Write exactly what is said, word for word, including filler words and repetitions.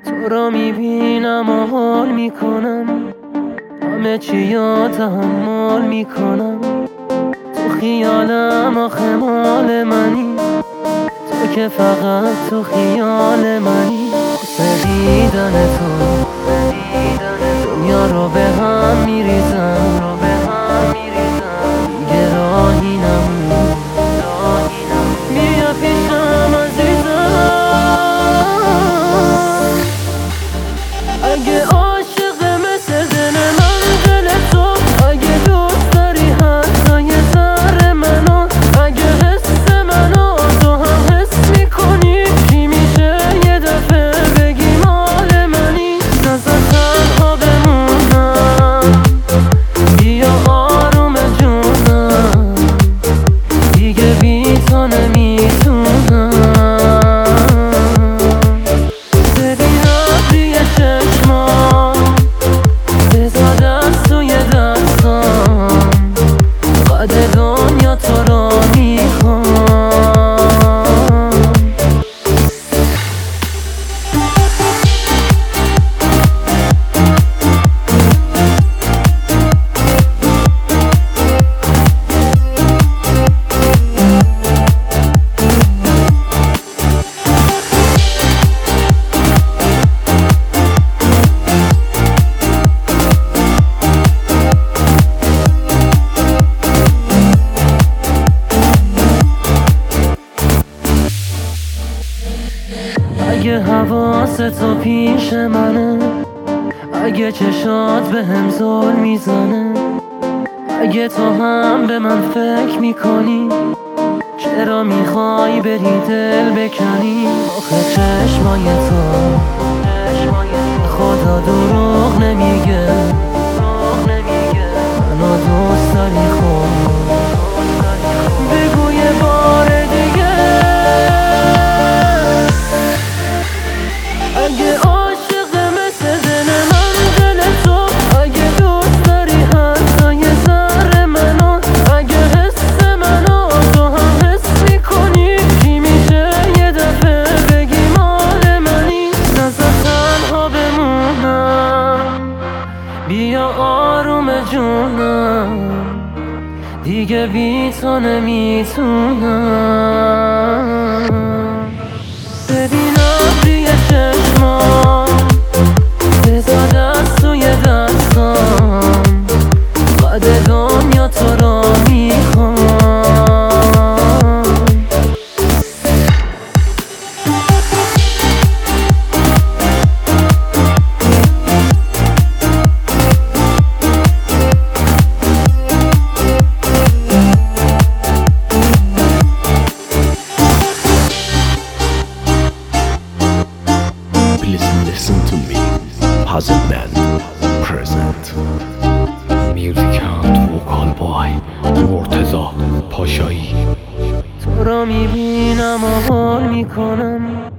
تو را میبینم و حال میکنم، همه چی یا تحمل میکنم. تو خیالم آخه مال منی، تو که فقط تو خیال منی. واسه دیدن تو دنیا رو به هم میریزم، دیگه راهی نمون. بیا پیشم عزیزم، اگه عاشق مثل دل من دل تو، اگه دوست داری حتی یه ذره منو، اگه حس منو تو هم حس میکنی، چی میشه یه دفعه بگی مال منی؟ نزار تنها بمونم، بیا آروم جونم، دیگه بی تو نمیتونم. ببینم توی چشمام، بذار دست توی دستام، قد دنیا تو رو میخوام. اگه حواست تو پیش منه، اگه چشات به هم زل میزنه، اگه تو هم به من فکر میکنی، چرا میخوای بری دل بکنی؟ آخه چشمای تو خدا دروغ نمیگه، منو دوست داری خب بگو یه بار دیگه. اگه عاشق مثل دل من دل تو، اگه دوست داری حتی یه ذره منو، اگه حس منو تو هم حس میکنی، چی میشه یه دفعه بگی مال منی؟ نزار تنها بمونم، بیا آروم جونم، دیگه بی تو نمیتونم. ببینم توی چشمام، بذار دست توی دستام، قد دنیا تو رو میخوام. Please listen to me. Puzzle Band present. Music and vocal by مرتضی پاشایی. تو را میبینم و حال میکنم،